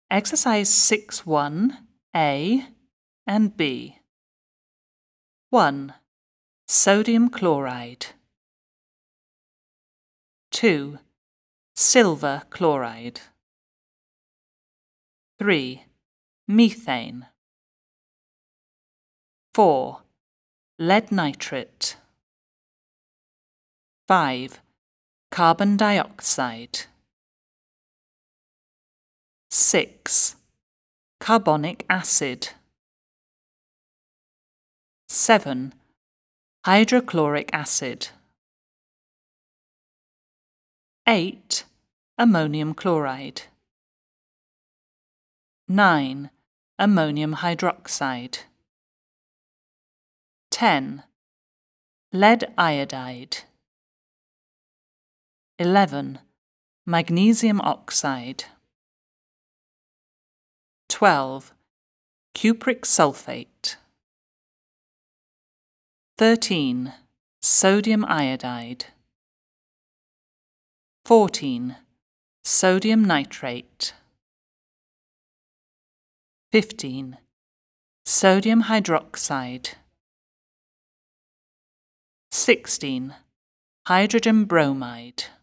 Exercise 6.1a and b. 1. Sodium chloride. 2. Silver chloride. 3. Methane. 4. Lead nitrate. 5. Carbon dioxide. 6. Carbonic acid. 7. Hydrochloric acid. 8. Ammonium chloride. 9. Ammonium hydroxide. 10. Lead iodide. 11. Magnesium oxide. 12. Cupric sulfate. 13. Sodium iodide. 14. Sodium nitrate. 15. Sodium hydroxide. 16. Hydrogen bromide.